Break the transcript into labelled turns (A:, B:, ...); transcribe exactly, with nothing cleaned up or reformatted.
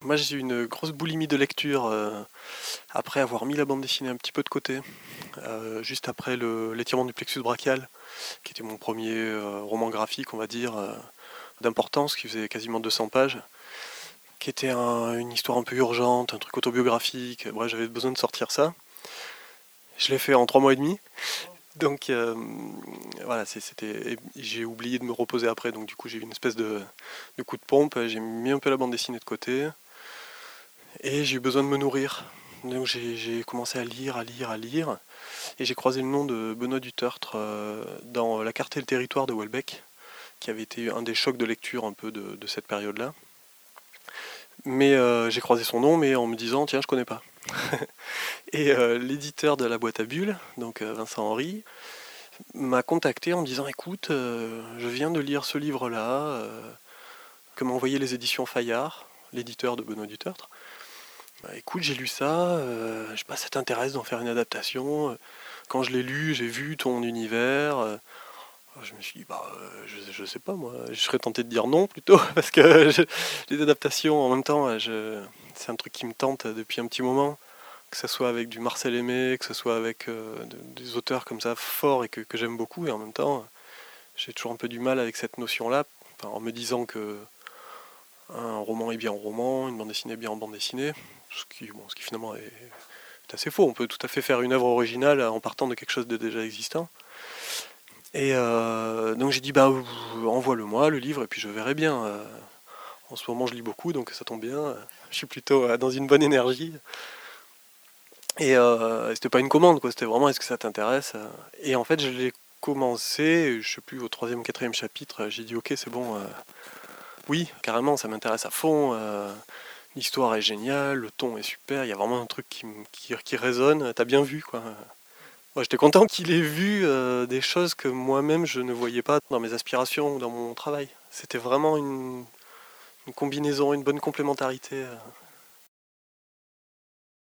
A: Moi j'ai eu une grosse boulimie de lecture euh, après avoir mis la bande dessinée un petit peu de côté, euh, juste après le, l'étirement du plexus brachial, qui était mon premier euh, roman graphique, on va dire, euh, d'importance, qui faisait quasiment deux cents pages, qui était un- une histoire un peu urgente, un truc autobiographique. Bref, j'avais besoin de sortir ça. Je l'ai fait en trois mois et demi. Donc euh, voilà, c'est- c'était. et j'ai oublié de me reposer après, donc du coup j'ai eu une espèce de, de coup de pompe. J'ai mis un peu la bande dessinée de côté et j'ai eu besoin de me nourrir. Donc j'ai j'ai commencé à lire, à lire, à lire, et j'ai croisé le nom de Benoît Dutertre euh, dans La carte et le territoire de Houellebecq, qui avait été un des chocs de lecture un peu de, de cette période-là. Mais euh, j'ai croisé son nom, mais en me disant tiens, je connais pas. Et euh, l'éditeur de la boîte à bulles, donc euh, Vincent Henry, m'a contacté en me disant écoute, euh, je viens de lire ce livre-là, euh, que m'a envoyé les éditions Fayard, l'éditeur de Benoît Dutertre. Bah, écoute, j'ai lu ça, euh, je sais pas si ça t'intéresse d'en faire une adaptation. Quand je l'ai lu, j'ai vu ton univers. euh, Je me suis dit, bah, euh, je, je sais pas moi, je serais tenté de dire non plutôt, parce que je- les adaptations en même temps, je- c'est un truc qui me tente depuis un petit moment, que ce soit avec du Marcel Aimé, que ce soit avec euh, de- des auteurs comme ça forts et que, que j'aime beaucoup, et en même temps, j'ai toujours un peu du mal avec cette notion-là, enfin, en me disant que un roman est bien en roman, une bande dessinée est bien en bande dessinée, ce qui, bon, ce qui finalement est, est assez faux. On peut tout à fait faire une œuvre originale en partant de quelque chose de déjà existant. Et euh, donc j'ai dit bah envoie-le-moi le livre et puis je verrai bien. Euh, en ce moment je lis beaucoup donc ça tombe bien. Je suis plutôt euh, dans une bonne énergie. Et euh, c'était pas une commande quoi, c'était vraiment est-ce que ça t'intéresse. Et en fait je l'ai commencé, je sais plus au troisième, quatrième chapitre, j'ai dit ok c'est bon, euh, oui carrément ça m'intéresse à fond. Euh, l'histoire est géniale, le ton est super, il y a vraiment un truc qui, qui, qui résonne. T'as bien vu quoi. Moi, j'étais content qu'il ait vu euh, des choses que moi-même je ne voyais pas dans mes aspirations ou dans mon travail. C'était vraiment une, une combinaison, une bonne complémentarité. euh.